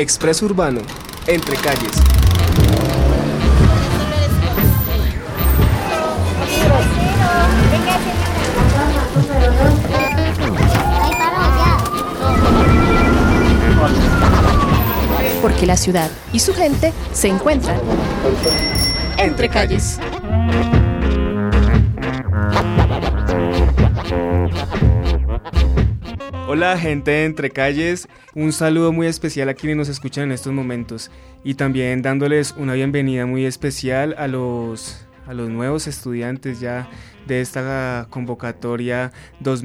Expreso Urbano, entre calles. Porque la ciudad y su gente se encuentran entre calles. Hola gente de Entre Calles, un saludo muy especial a quienes nos escuchan en estos momentos y también dándoles una bienvenida muy especial a los nuevos estudiantes ya de esta convocatoria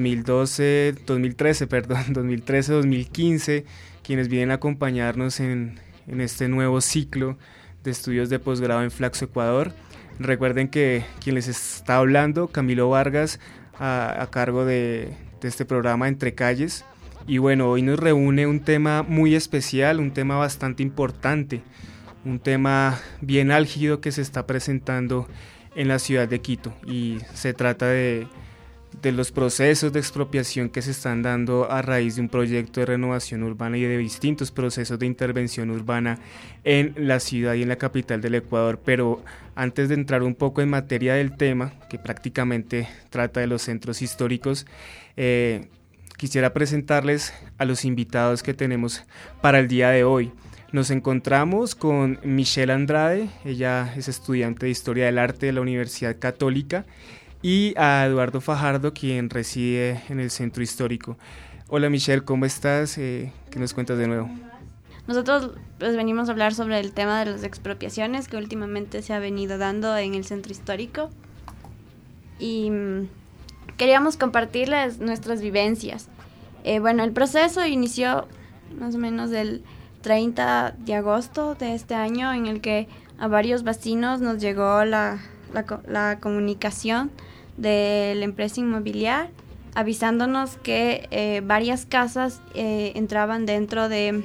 2013-2015, quienes vienen a acompañarnos en este nuevo ciclo de estudios de posgrado en Flaxo, Ecuador. Recuerden que quien les está hablando, Camilo Vargas, a cargo de este programa Entre Calles. Y bueno, hoy nos reúne un tema muy especial, un tema bastante importante, un tema bien álgido que se está presentando en la ciudad de Quito, y se trata de los procesos de expropiación que se están dando a raíz de un proyecto de renovación urbana y de distintos procesos de intervención urbana en la ciudad y en la capital del Ecuador. Pero antes de entrar un poco en materia del tema, que prácticamente trata de los centros históricos, quisiera presentarles a los invitados que tenemos para el día de hoy. Nos encontramos con Michelle Andrade, ella es estudiante de Historia del Arte de la Universidad Católica, y a Eduardo Fajardo, quien reside en el Centro Histórico. Hola Michelle, ¿cómo estás? ¿Qué nos cuentas de nuevo? Nosotros pues venimos a hablar sobre el tema de las expropiaciones que últimamente se ha venido dando en el Centro Histórico, y queríamos compartirles nuestras vivencias. Bueno, el proceso inició más o menos el 30 de agosto de este año, en el que a varios vecinos nos llegó la comunicación de la empresa inmobiliaria avisándonos que varias casas entraban dentro de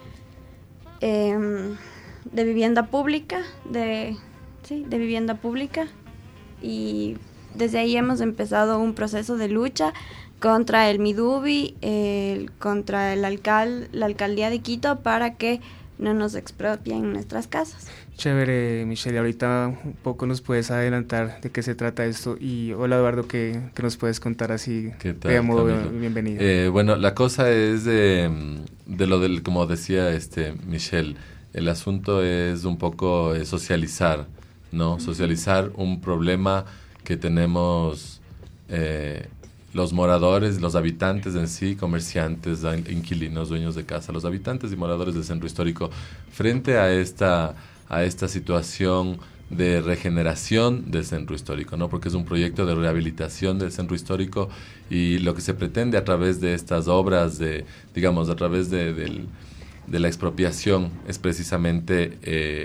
vivienda pública, de vivienda pública, y desde ahí hemos empezado un proceso de lucha contra el Midubi, contra la alcaldía de Quito, para que no nos expropien nuestras casas. Chévere, Michelle, ahorita un poco nos puedes adelantar de qué se trata esto. Y hola Eduardo, ¿qué nos puedes contar así de modo bienvenido? Bueno, la cosa es de lo del, como decía Michelle, el asunto es un poco socializar, ¿no? Uh-huh. Socializar un problema que tenemos los moradores, los habitantes en sí, comerciantes, inquilinos, dueños de casa, los habitantes y moradores del centro histórico, frente a esta situación de regeneración del centro histórico, ¿no? Porque es un proyecto de rehabilitación del centro histórico, y lo que se pretende a través de estas obras, a través de la expropiación, es precisamente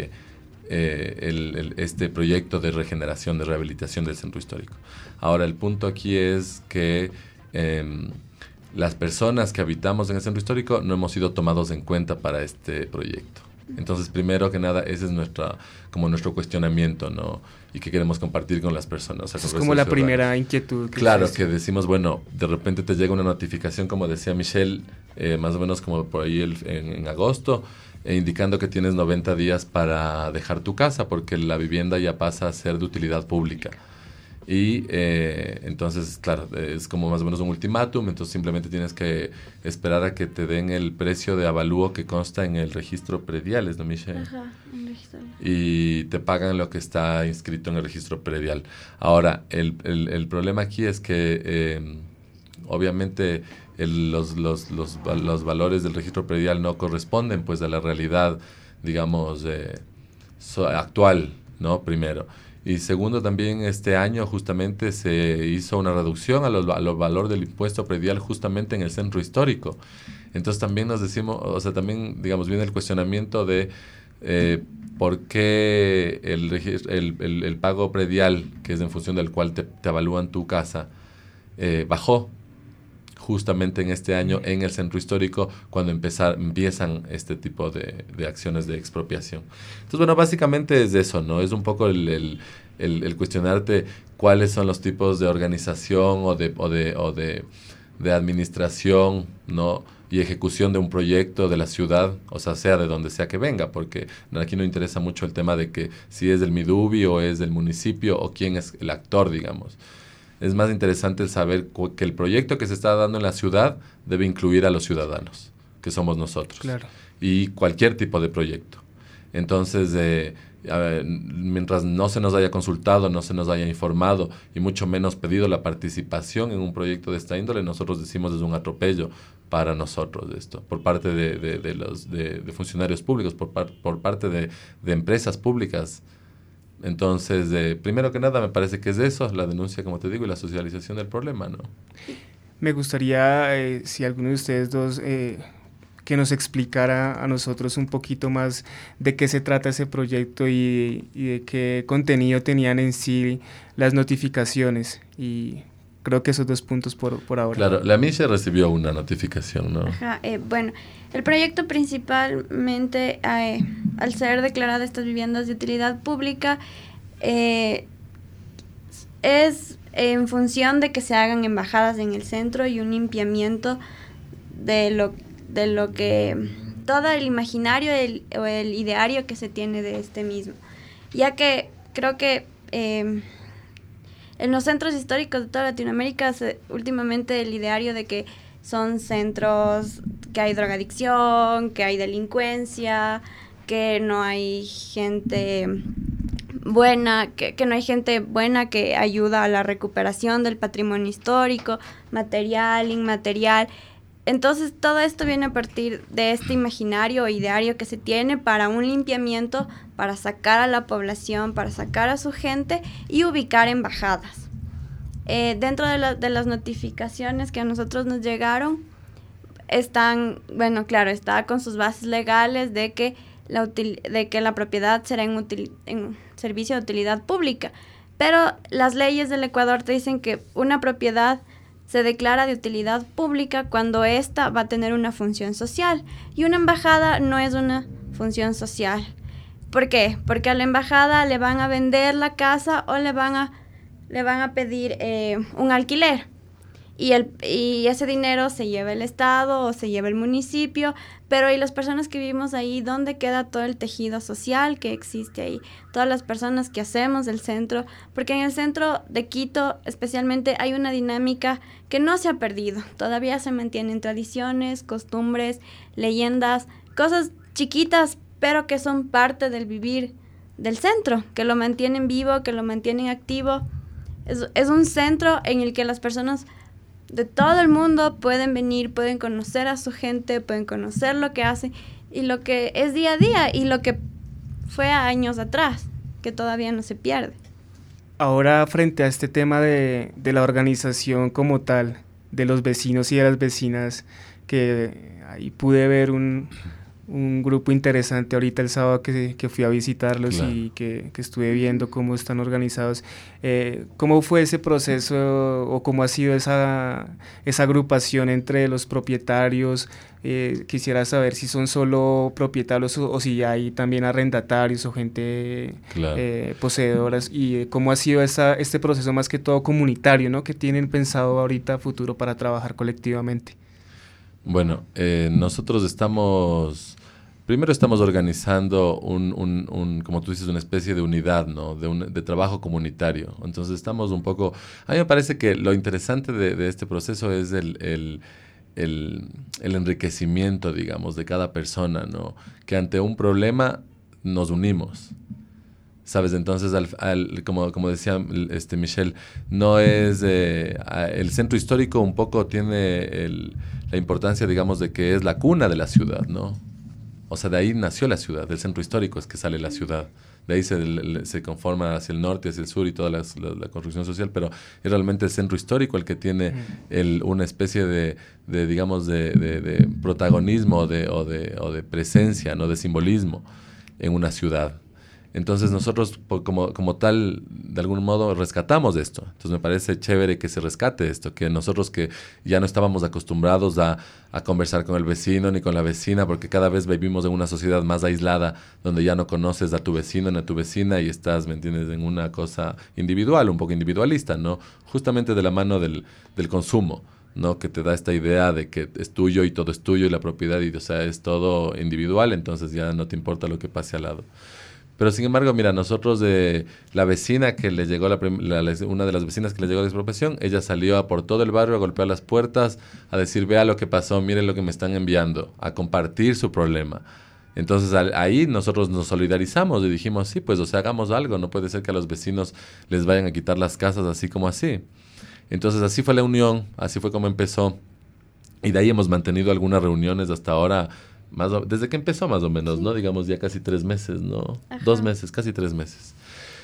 este proyecto de regeneración, de rehabilitación del centro histórico. Ahora, el punto aquí es que las personas que habitamos en el centro histórico no hemos sido tomados en cuenta para este proyecto. Entonces, primero que nada, ese es nuestro cuestionamiento, ¿no? Y que queremos compartir con las personas. O sea, es como la primera inquietud. Claro, que decimos, bueno, de repente te llega una notificación, como decía Michelle, más o menos como por ahí en agosto, indicando que tienes 90 días para dejar tu casa, porque la vivienda ya pasa a ser de utilidad pública. Y entonces, claro, es como más o menos un ultimátum. Entonces simplemente tienes que esperar a que te den el precio de avalúo que consta en el registro predial, ¿no, Michelle? Ajá, un registro. Y te pagan lo que está inscrito en el registro predial. Ahora, el problema aquí es que obviamente los valores del registro predial no corresponden pues a la realidad, digamos, actual, ¿no? Primero. Y segundo, también este año justamente se hizo una reducción a los valor del impuesto predial justamente en el centro histórico. Entonces también nos decimos, o sea, también, digamos, viene el cuestionamiento de por qué el pago predial, que es en función del cual te evalúan tu casa, bajó justamente en este año en el centro histórico, cuando empiezan este tipo de acciones de expropiación. Entonces, bueno, básicamente es eso, ¿no? Es un poco el cuestionarte cuáles son los tipos de organización o de administración, ¿no? y ejecución de un proyecto de la ciudad, o sea de donde sea que venga, porque aquí no interesa mucho el tema de que si es del Midubi o es del municipio o quién es el actor, digamos. Es más interesante el saber que el proyecto que se está dando en la ciudad debe incluir a los ciudadanos, que somos nosotros. Claro. Y cualquier tipo de proyecto. Entonces, mientras no se nos haya consultado, no se nos haya informado y mucho menos pedido la participación en un proyecto de esta índole, nosotros decimos es un atropello para nosotros esto, por parte de funcionarios públicos, por parte de empresas públicas. Entonces, primero que nada, me parece que es eso, la denuncia, como te digo, y la socialización del problema, ¿no? Me gustaría, si alguno de ustedes dos... que nos explicara a nosotros un poquito más de qué se trata ese proyecto y de qué contenido tenían en sí las notificaciones. Y creo que esos 2 puntos por ahora. Claro, la Misha recibió una notificación, ¿no? Ajá, bueno, el proyecto principalmente, al ser declaradas estas viviendas de utilidad pública, es en función de que se hagan embajadas en el centro y un limpiamiento de lo que todo el imaginario o el ideario que se tiene de este mismo, ya que creo que en los centros históricos de toda Latinoamérica últimamente el ideario de que son centros que hay drogadicción, que hay delincuencia, que no hay gente buena, que no hay gente buena que ayuda a la recuperación del patrimonio histórico, material, inmaterial. Entonces, todo esto viene a partir de este imaginario o ideario que se tiene para un limpiamiento, para sacar a la población, para sacar a su gente y ubicar embajadas. Dentro de las notificaciones que a nosotros nos llegaron, están, bueno, claro, está con sus bases legales de que la propiedad será en servicio de utilidad pública. Pero las leyes del Ecuador te dicen que una propiedad se declara de utilidad pública cuando ésta va a tener una función social. Y una embajada no es una función social. ¿Por qué? Porque a la embajada le van a vender la casa o le van a pedir un alquiler. Y ese dinero se lleva el Estado o se lleva el municipio, pero ¿y las personas que vivimos ahí? ¿Dónde queda todo el tejido social que existe ahí? Todas las personas que hacemos del centro, porque en el centro de Quito especialmente hay una dinámica que no se ha perdido. Todavía se mantienen tradiciones, costumbres, leyendas, cosas chiquitas, pero que son parte del vivir del centro, que lo mantienen vivo, que lo mantienen activo. Es un centro en el que las personas de todo el mundo pueden venir, pueden conocer a su gente, pueden conocer lo que hacen y lo que es día a día y lo que fue años atrás, que todavía no se pierde. Ahora, frente a este tema de la organización como tal, de los vecinos y de las vecinas, que ahí pude ver un grupo interesante ahorita el sábado que fui a visitarlos, claro, y que estuve viendo cómo están organizados. ¿Cómo fue ese proceso o cómo ha sido esa agrupación entre los propietarios? Quisiera saber si son solo propietarios o si hay también arrendatarios o gente, claro, poseedoras, y cómo ha sido este proceso más que todo comunitario, ¿no? ¿Qué tienen pensado ahorita a futuro para trabajar colectivamente? Bueno, nosotros estamos organizando como tú dices, una especie de unidad, ¿no? De trabajo comunitario. Entonces estamos un poco... A mí me parece que lo interesante de este proceso es el enriquecimiento, digamos, de cada persona, ¿no? Que ante un problema nos unimos, ¿sabes? Entonces, como decía Michelle, no es... el centro histórico un poco tiene la importancia, digamos, de que es la cuna de la ciudad, ¿no? O sea, de ahí nació la ciudad, del centro histórico es que sale la ciudad. De ahí se conforma hacia el norte, hacia el sur y toda la construcción social, pero es realmente el centro histórico el que tiene una especie de digamos, de protagonismo o de presencia, ¿no? De simbolismo en una ciudad. Entonces nosotros como tal, de algún modo, rescatamos esto. Entonces me parece chévere que se rescate esto, que nosotros que ya no estábamos acostumbrados a conversar con el vecino ni con la vecina, porque cada vez vivimos en una sociedad más aislada, donde ya no conoces a tu vecino ni a tu vecina y estás, ¿me entiendes?, en una cosa individual, un poco individualista, ¿no? Justamente de la mano del consumo, ¿no? Que te da esta idea de que es tuyo y todo es tuyo y la propiedad, y, o sea, es todo individual, entonces ya no te importa lo que pase al lado. Pero sin embargo, mira, nosotros la vecina que le llegó, una de las vecinas que le llegó la expropiación, ella salió por todo el barrio a golpear las puertas, a decir, vea lo que pasó, mire lo que me están enviando, a compartir su problema. Entonces ahí nosotros nos solidarizamos y dijimos, sí, pues, o sea, hagamos algo, no puede ser que a los vecinos les vayan a quitar las casas así como así. Entonces así fue la unión, así fue como empezó, y de ahí hemos mantenido algunas reuniones hasta ahora, desde que empezó más o menos, ¿no? Digamos ya casi 3 meses, ¿no? Ajá. 2 meses, casi 3 meses.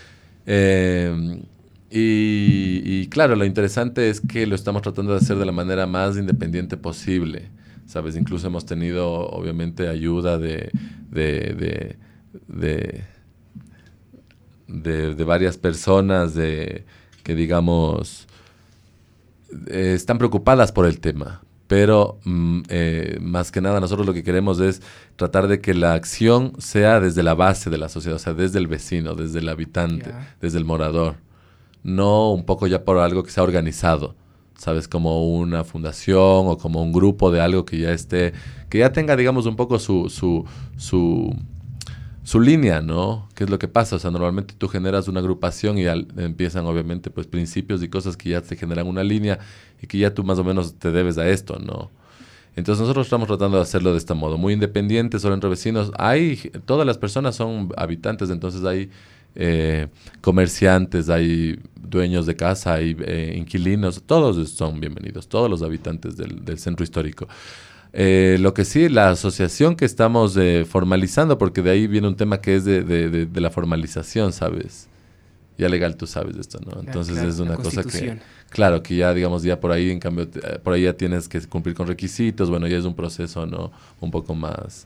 Y claro, lo interesante es que lo estamos tratando de hacer de la manera más independiente posible, ¿sabes? Incluso hemos tenido, obviamente, ayuda de varias personas que, digamos, están preocupadas por el tema. Pero más que nada nosotros lo que queremos es tratar de que la acción sea desde la base de la sociedad, o sea, desde el vecino, desde el habitante, desde el morador. No un poco ya por algo que sea organizado, ¿sabes? Como una fundación o como un grupo de algo que ya tenga, digamos, un poco su línea, ¿no? ¿Qué es lo que pasa? O sea, normalmente tú generas una agrupación y empiezan, obviamente, pues principios y cosas que ya te generan una línea y que ya tú más o menos te debes a esto, ¿no? Entonces nosotros estamos tratando de hacerlo de este modo, muy independiente, solo entre vecinos. Todas las personas son habitantes, entonces hay comerciantes, hay dueños de casa, hay inquilinos, todos son bienvenidos, todos los habitantes del centro histórico. Lo que sí, la asociación que estamos formalizando, porque de ahí viene un tema que es de la formalización, ¿sabes? Ya legal, tú sabes esto, ¿no? Entonces claro, es una cosa que, claro, que ya, digamos, ya por ahí, en cambio, por ahí ya tienes que cumplir con requisitos, bueno, ya es un proceso, ¿no? Un poco más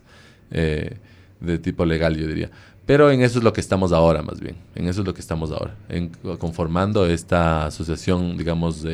de tipo legal, yo diría. Pero en eso es lo que estamos ahora, más bien. En eso es lo que estamos ahora. Conformando esta asociación, digamos,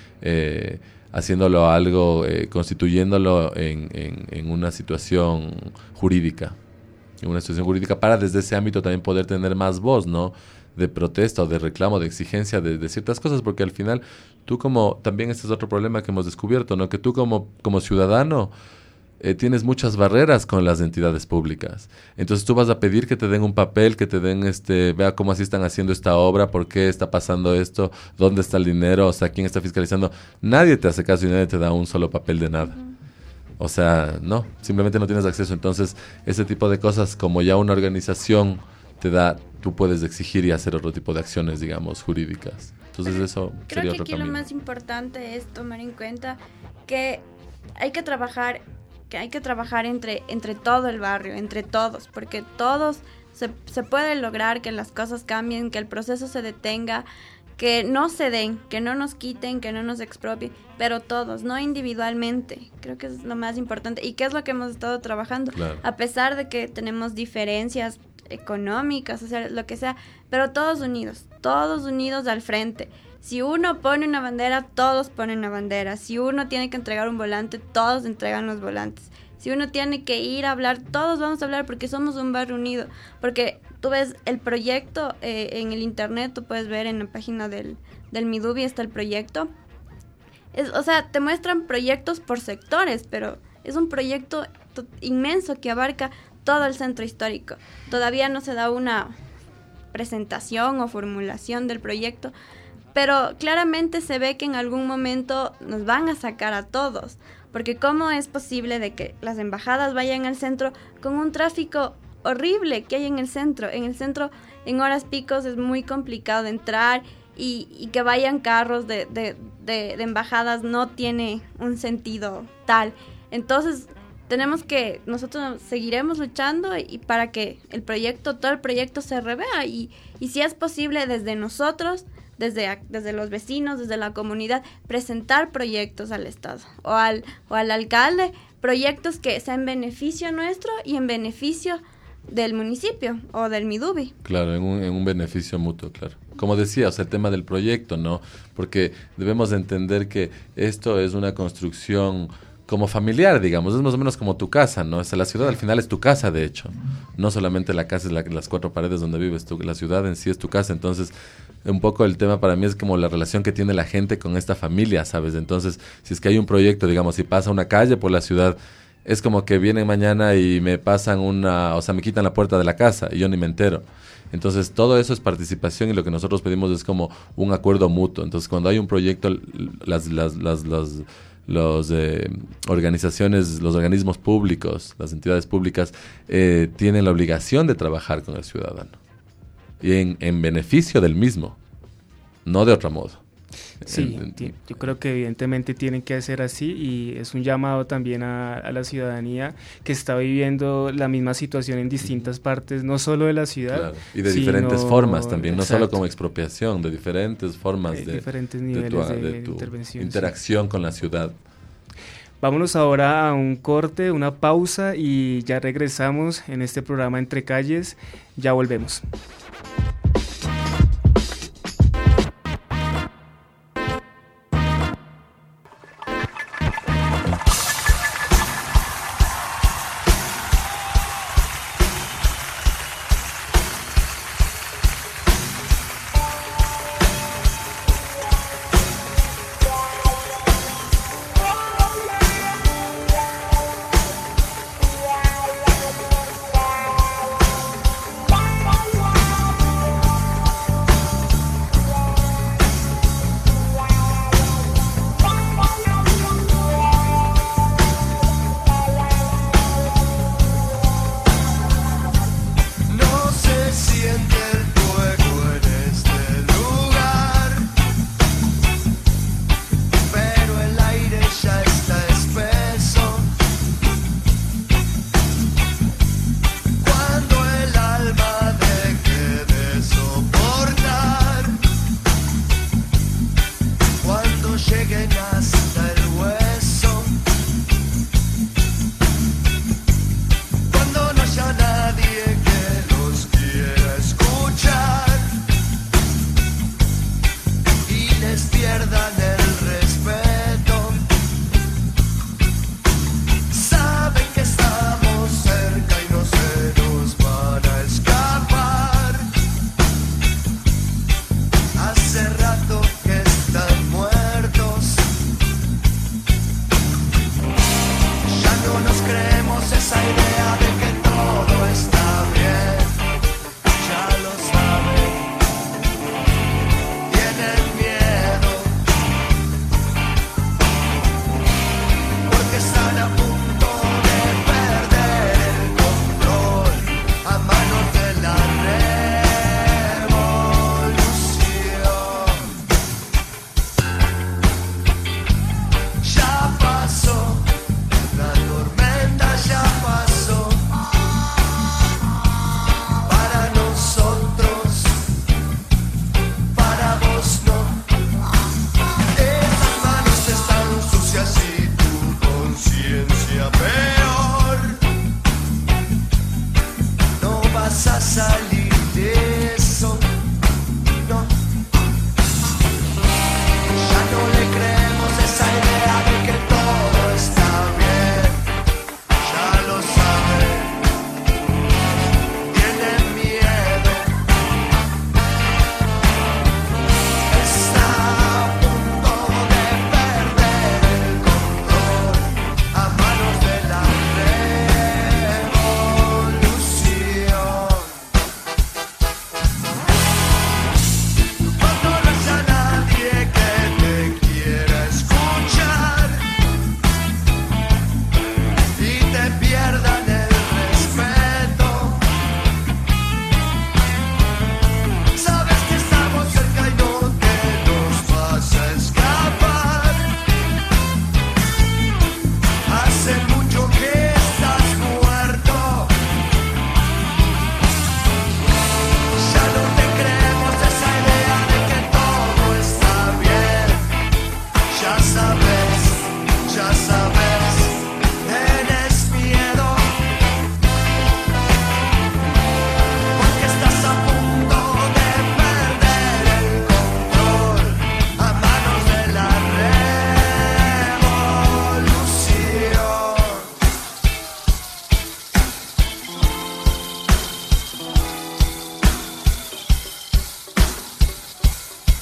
haciéndolo algo, constituyéndolo en una situación jurídica. En una situación jurídica para desde ese ámbito también poder tener más voz, ¿no? De protesta o de reclamo, de exigencia de ciertas cosas, porque al final tú también este es otro problema que hemos descubierto, ¿no? Que tú como ciudadano tienes muchas barreras con las entidades públicas. Entonces tú vas a pedir que te den un papel, que te den vea cómo así están haciendo esta obra, por qué está pasando esto, dónde está el dinero, o sea, quién está fiscalizando. Nadie te hace caso y nadie te da un solo papel de nada. O sea, no, simplemente no tienes acceso. Entonces, ese tipo de cosas, como ya una organización te da, tú puedes exigir y hacer otro tipo de acciones, digamos, jurídicas. Entonces eso sería otro camino. Creo que aquí lo más importante es tomar en cuenta que hay que trabajar entre todo el barrio, entre todos, porque todos se puede lograr que las cosas cambien, que el proceso se detenga, que no se den, que no nos quiten, que no nos expropien, pero todos, no individualmente. Creo que es lo más importante y que es lo que hemos estado trabajando, claro. A pesar de que tenemos diferencias económicas, o sea, lo que sea, pero todos unidos al frente. Si uno pone una bandera, todos ponen una bandera. Si uno tiene que entregar un volante, todos entregan los volantes. Si uno tiene que ir a hablar, todos vamos a hablar porque somos un barrio unido. Porque tú ves el proyecto en el internet, tú puedes ver en la página del Midubi está el proyecto. O sea, te muestran proyectos por sectores, pero es un proyecto inmenso que abarca todo el centro histórico. Todavía no se da una presentación o formulación del proyecto, pero claramente se ve que en algún momento nos van a sacar a todos, porque ¿cómo es posible de que las embajadas vayan al centro con un tráfico horrible que hay en el centro? En el centro, en horas picos, es muy complicado entrar y que vayan carros de embajadas no tiene un sentido tal. Entonces, nosotros seguiremos luchando y para que todo el proyecto se revea y si es posible desde nosotros, desde los vecinos, desde la comunidad, presentar proyectos al Estado o al alcalde, proyectos que sean en beneficio nuestro y en beneficio del municipio o del Midubi. Claro, en un beneficio mutuo, claro. Como decía, o sea, el tema del proyecto, ¿no? Porque debemos entender que esto es una construcción como familiar, digamos, es más o menos como tu casa, ¿no? O sea, la ciudad al final es tu casa, de hecho. No solamente la casa es las 4 paredes donde vives tú, la ciudad en sí es tu casa. Entonces, un poco el tema para mí es como la relación que tiene la gente con esta familia, ¿sabes? Entonces, si es que hay un proyecto, digamos, si pasa una calle por la ciudad, es como que vienen mañana y me pasan me quitan la puerta de la casa y yo ni me entero. Entonces, todo eso es participación y lo que nosotros pedimos es como un acuerdo mutuo. Entonces, cuando hay un proyecto, las organizaciones, los organismos públicos, las entidades públicas tienen la obligación de trabajar con el ciudadano y en beneficio del mismo, no de otro modo. Sí, yo creo que evidentemente tienen que hacer así y es un llamado también a la ciudadanía que está viviendo la misma situación en distintas partes, no solo de la ciudad. Claro, y de diferentes formas también, no solo como expropiación, de diferentes formas de diferentes niveles de tu intervención, interacción con la ciudad. Vámonos ahora a un corte, una pausa y ya regresamos en este programa Entre Calles, ya volvemos.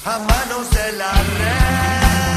a manos de la revolución.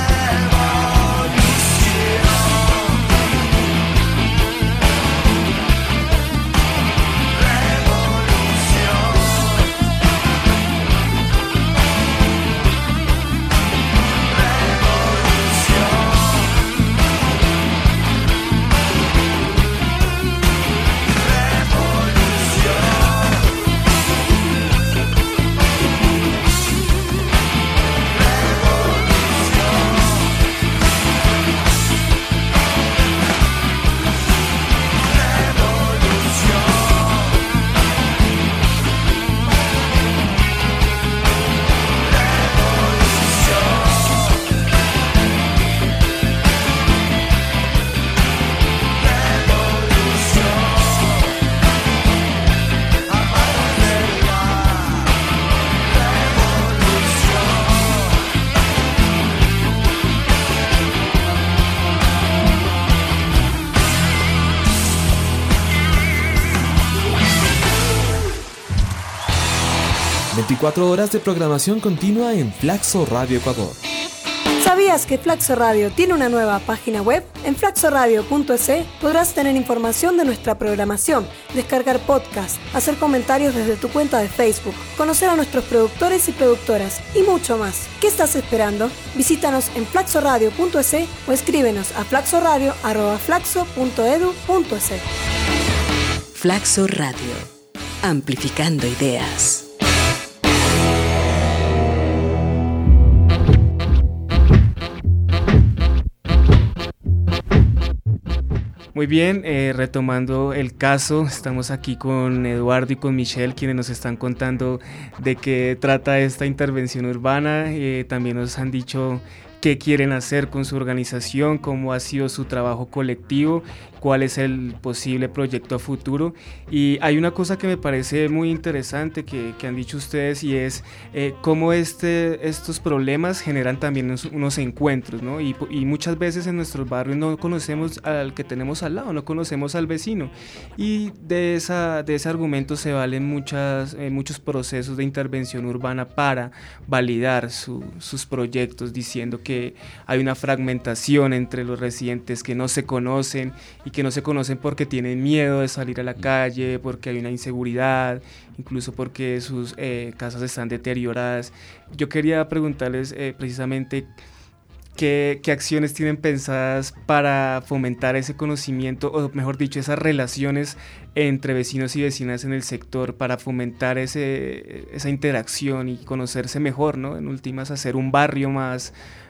Horas de programación continua en Flaxo Radio Ecuador. ¿Sabías que Flaxo Radio tiene una nueva página web? En flaxoradio.es podrás tener información de nuestra programación, descargar podcasts, hacer comentarios desde tu cuenta de Facebook, conocer a nuestros productores y productoras y mucho más. ¿Qué estás esperando? Visítanos en flaxoradio.es o escríbenos a flaxoradio@flaxo.edu.es. Flaxo Radio, amplificando ideas. Muy bien, retomando el caso, estamos aquí con Eduardo y con Michelle, quienes nos están contando de qué trata esta intervención urbana. También nos han dicho qué quieren hacer con su organización, cómo ha sido su trabajo colectivo, cuál es el posible proyecto a futuro. Y hay una cosa que me parece muy interesante que han dicho ustedes, y es cómo estos problemas generan también unos encuentros, ¿no? Y muchas veces en nuestros barrios no conocemos al que tenemos al lado, no conocemos al vecino, y de ese argumento se valen muchos procesos de intervención urbana para validar sus proyectos, diciendo que hay una fragmentación entre los residentes que no se conocen, y que no se conocen porque tienen miedo de salir a la calle, porque hay una inseguridad, incluso porque sus casas están deterioradas. Yo quería preguntarles precisamente qué acciones tienen pensadas para fomentar ese conocimiento, o mejor dicho, esas relaciones entre vecinos y vecinas en el sector, para fomentar esa interacción y conocerse mejor, ¿no? En últimas, hacer un barrio más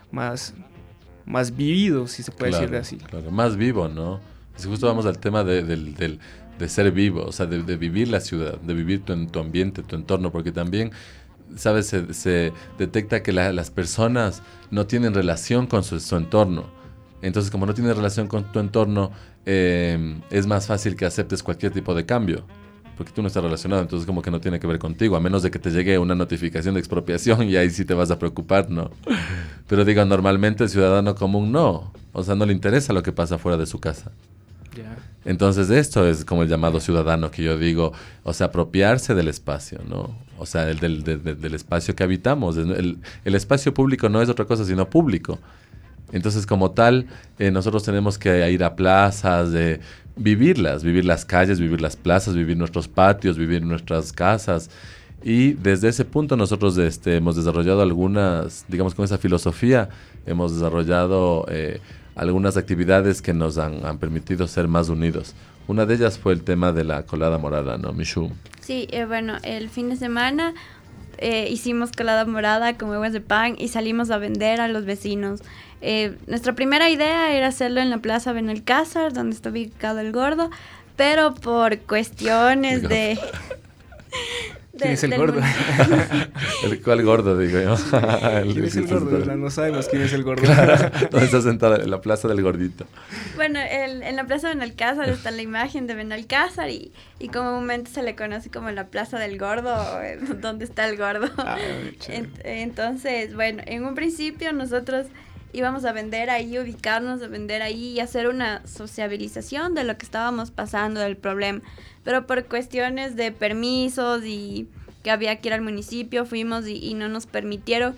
vivido, si se puede decir así. Claro, más vivo, ¿no? Si justo vamos al tema de ser vivo, o sea, de vivir la ciudad, de vivir tu ambiente, tu entorno, porque también, ¿sabes? Se detecta que las personas no tienen relación con su entorno. Entonces, como no tienes relación con tu entorno, es más fácil que aceptes cualquier tipo de cambio, porque tú no estás relacionado, entonces como que no tiene que ver contigo, a menos de que te llegue una notificación de expropiación, y ahí sí te vas a preocupar, ¿no? Pero digo, normalmente el ciudadano común no, o sea, no le interesa lo que pasa fuera de su casa. Yeah. Entonces esto es como el llamado ciudadano que yo digo, o sea, apropiarse del espacio, ¿no? O sea, del espacio que habitamos. El espacio público no es otra cosa sino público. Entonces, como tal, nosotros tenemos que ir a plazas, vivir las calles, vivir las plazas, vivir nuestros patios, vivir nuestras casas. Y desde ese punto nosotros hemos desarrollado algunas, digamos, con esa filosofía, hemos desarrollado algunas actividades que nos han permitido ser más unidos. Una de ellas fue el tema de la colada morada, ¿no, Michu? Sí, bueno, el fin de semana hicimos colada morada con huevos de pan y salimos a vender a los vecinos. Nuestra primera idea era hacerlo en la Plaza Benalcázar, donde está ubicado el Gordo, pero por cuestiones de... ¿Quién es el gordo? ¿Cuál gordo, digo yo? ¿Quién es el gordo? No sabemos quién es el gordo. Claro, ¿dónde está sentado? En la plaza del gordito. Bueno, en la plaza Benalcázar está la imagen de Benalcázar y comúnmente se le conoce como la plaza del gordo, donde está el gordo. Entonces, bueno, en un principio nosotros íbamos a vender ahí, ubicarnos a vender ahí y hacer una sociabilización de lo que estábamos pasando, del problema. Pero por cuestiones de permisos y que había que ir al municipio, fuimos y no nos permitieron.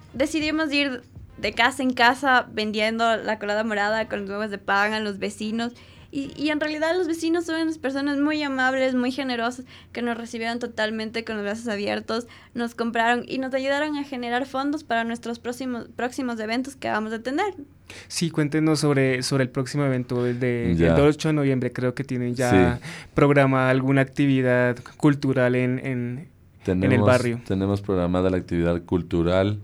decidimos ir de casa en casa vendiendo la colada morada con los huevos de pan a los vecinos. Y en realidad los vecinos son unas personas muy amables, muy generosas, que nos recibieron totalmente con los brazos abiertos, nos compraron y nos ayudaron a generar fondos para nuestros próximos eventos que vamos a tener. Sí, cuéntenos sobre el próximo evento, el 8 de noviembre. Creo que tienen ya programada alguna actividad cultural en el barrio. Tenemos programada la actividad cultural.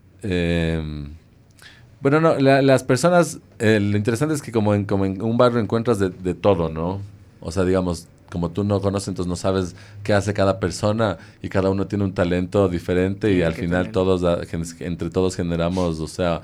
Bueno, no, las personas, lo interesante es que como en un barrio encuentras de todo, ¿no? O sea, digamos, como tú no conoces, entonces no sabes qué hace cada persona y cada uno tiene un talento diferente y al final entre todos generamos, o sea,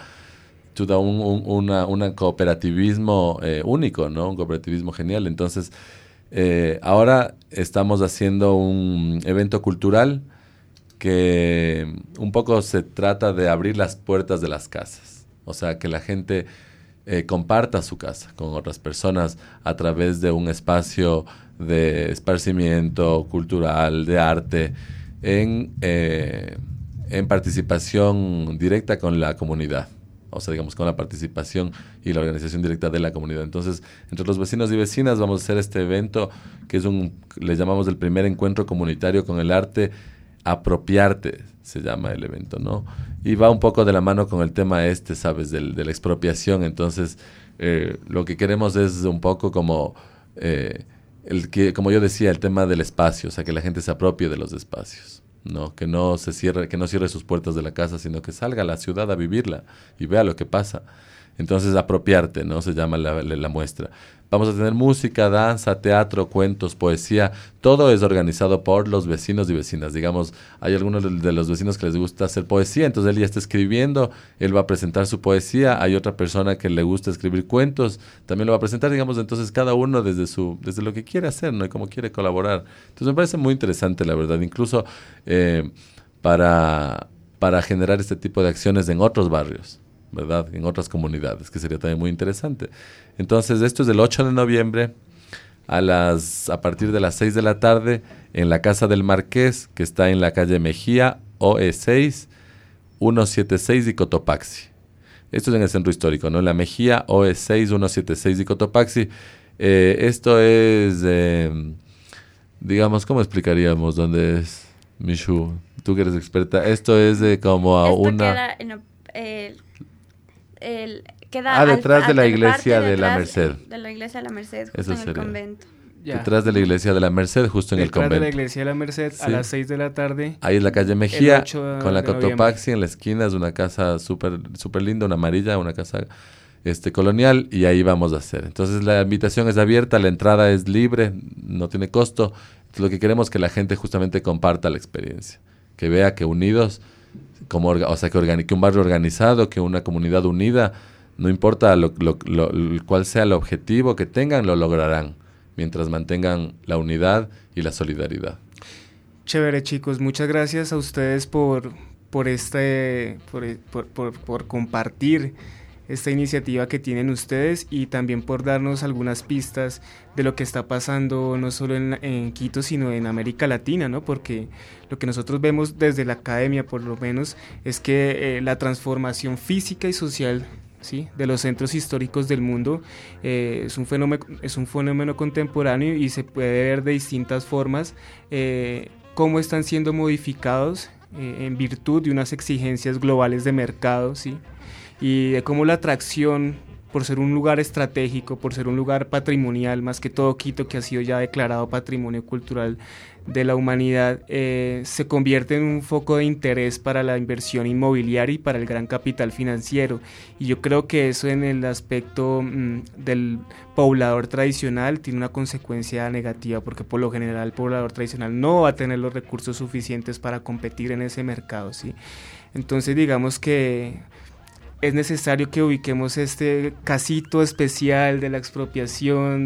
un cooperativismo único, ¿no? Un cooperativismo genial. Entonces, ahora estamos haciendo un evento cultural que un poco se trata de abrir las puertas de las casas. O sea, que la gente comparta su casa con otras personas a través de un espacio de esparcimiento cultural, de arte, en participación directa con la comunidad. O sea, digamos, con la participación y la organización directa de la comunidad. Entonces, entre los vecinos y vecinas vamos a hacer este evento que es le llamamos el primer encuentro comunitario con el arte. Apropiarte se llama el evento, ¿no? Y va un poco de la mano con el tema ¿sabes? De la expropiación. Entonces, lo que queremos es un poco como, como yo decía, el tema del espacio, o sea, que la gente se apropie de los espacios, ¿no? Que no cierre sus puertas de la casa, sino que salga a la ciudad a vivirla y vea lo que pasa. Entonces, apropiarte, ¿no? Se llama la muestra. Vamos a tener música, danza, teatro, cuentos, poesía. Todo es organizado por los vecinos y vecinas. Digamos, hay algunos de los vecinos que les gusta hacer poesía, entonces él ya está escribiendo, él va a presentar su poesía. Hay otra persona que le gusta escribir cuentos, también lo va a presentar, digamos. Entonces, cada uno desde lo que quiere hacer, ¿no? Y cómo quiere colaborar. Entonces, me parece muy interesante, la verdad. Incluso para generar este tipo de acciones en otros barrios, ¿verdad? En otras comunidades, que sería también muy interesante. Entonces, esto es el 8 de noviembre a partir de las 6 de la tarde en la Casa del Marqués, que está en la calle Mejía, OE6, 176 de Cotopaxi. Esto es en el centro histórico, ¿no? En la Mejía, OE6, 176 de Cotopaxi. Esto es, digamos, ¿cómo explicaríamos dónde es, Michu? Tú que eres experta. Esto es como queda detrás de la iglesia de la Merced. De la iglesia de la Merced, justo en el convento. Ya. Detrás de la iglesia de la Merced, justo en el convento. Detrás de la iglesia de la Merced, sí. A las 6 de la tarde. Ahí es la calle Mejía, con la Cotopaxi en la esquina. Es una casa súper linda, una amarilla, una casa colonial, y ahí vamos a hacer. Entonces, la invitación es abierta, la entrada es libre, no tiene costo. Entonces, lo que queremos es que la gente justamente comparta la experiencia, que vea que unidos, que un barrio organizado, que una comunidad unida, no importa cuál sea el objetivo que tengan, lo lograrán, mientras mantengan la unidad y la solidaridad. Chévere, chicos. Muchas gracias a ustedes por compartir esta iniciativa que tienen ustedes y también por darnos algunas pistas de lo que está pasando no solo en Quito, sino en América Latina, ¿no? Porque lo que nosotros vemos desde la academia, por lo menos, es que la transformación física y social, ¿sí?, de los centros históricos del mundo es un fenómeno contemporáneo y se puede ver de distintas formas cómo están siendo modificados en virtud de unas exigencias globales de mercado, ¿sí?, y de cómo la atracción por ser un lugar estratégico, por ser un lugar patrimonial, más que todo Quito, que ha sido ya declarado Patrimonio Cultural de la Humanidad, se convierte en un foco de interés para la inversión inmobiliaria y para el gran capital financiero. Y yo creo que eso en el aspecto del poblador tradicional tiene una consecuencia negativa, porque por lo general el poblador tradicional no va a tener los recursos suficientes para competir en ese mercado, ¿sí? Entonces, digamos que es necesario que ubiquemos este casito especial de la expropiación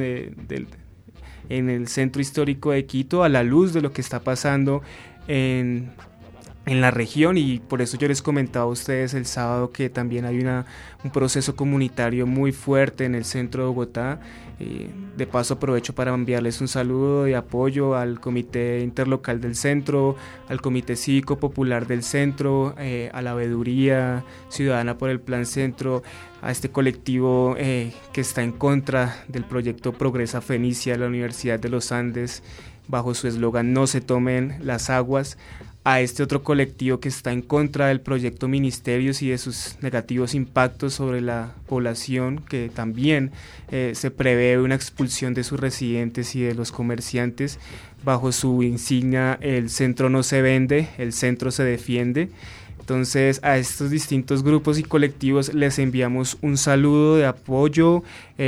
en el centro histórico de Quito, a la luz de lo que está pasando en en la región, y por eso yo les comentaba a ustedes el sábado que también hay un proceso comunitario muy fuerte en el centro de Bogotá. De paso aprovecho para enviarles un saludo de apoyo al Comité Interlocal del Centro, al Comité Cívico Popular del Centro, a la Veeduría Ciudadana por el Plan Centro, a este colectivo que está en contra del proyecto Progresa Fenicia de la Universidad de los Andes, bajo su eslogan "No se tomen las aguas", a este otro colectivo que está en contra del proyecto Ministerios y de sus negativos impactos sobre la población, que también se prevé una expulsión de sus residentes y de los comerciantes, bajo su insignia "El centro no se vende, el centro se defiende". Entonces, a estos distintos grupos y colectivos les enviamos un saludo de apoyo,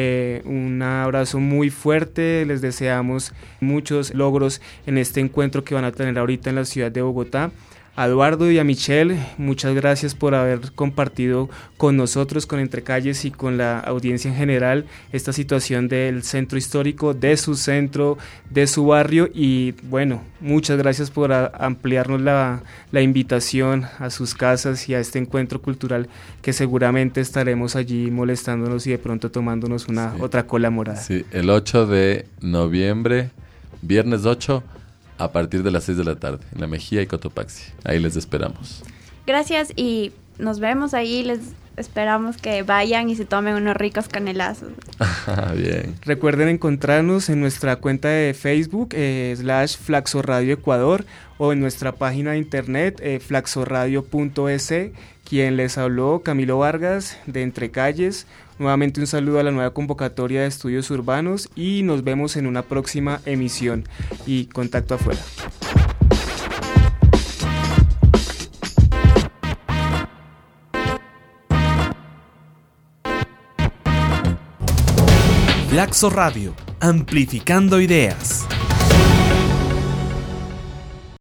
un abrazo muy fuerte, les deseamos muchos logros en este encuentro que van a tener ahorita en la ciudad de Bogotá. A Eduardo y a Michelle, muchas gracias por haber compartido con nosotros, con Entre Calles y con la audiencia en general, esta situación del centro histórico, de su centro, de su barrio, y bueno, muchas gracias por ampliarnos la invitación a sus casas y a este encuentro cultural que seguramente estaremos allí molestándonos y de pronto tomándonos otra cola morada. Sí, el 8 de noviembre, viernes 8, a partir de las 6 de la tarde, en La Mejía y Cotopaxi. Ahí les esperamos. Gracias y nos vemos ahí. Les esperamos que vayan y se tomen unos ricos canelazos. Bien. Recuerden encontrarnos en nuestra cuenta de Facebook, /Flaxo Radio Ecuador, o en nuestra página de internet, flaxoradio.es. Quien les habló, Camilo Vargas, de Entre Calles. Nuevamente un saludo a la nueva convocatoria de estudios urbanos y nos vemos en una próxima emisión. Y contacto afuera. Flaxo Radio, amplificando ideas.